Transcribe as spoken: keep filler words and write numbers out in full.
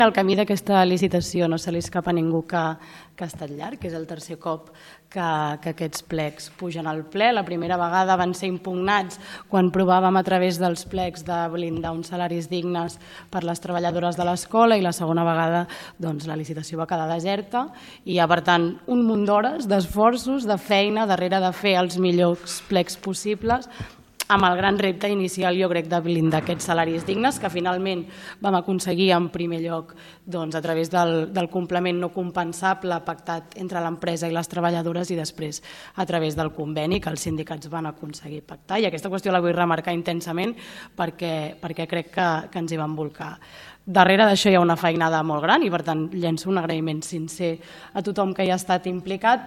El camí d'aquesta licitació no se li escapa a ningú que, que ha estat llarg, que és el tercer cop que, que aquests plecs pugen al ple. La primera vegada van ser impugnats quan provàvem a través dels plecs de blindar uns salaris dignes per les treballadores de l'escola i la segona vegada doncs, la licitació va quedar deserta i hi ha, per tant, un munt d'hores, d'esforços, de feina darrere de fer els millors plecs possibles, amb el gran repte inicial, jo crec, de blindar aquests salaris dignes, que finalment vam aconseguir en primer lloc doncs, a través del, del complement no compensable pactat entre l'empresa i les treballadores i després a través del conveni que els sindicats van aconseguir pactar. I aquesta qüestió la vull remarcar intensament perquè, perquè crec que, que ens hi vam bolcar. Darrere d'això hi ha una feinada molt gran i per tant llenço un agraïment sincer a tothom que hi ha estat implicat,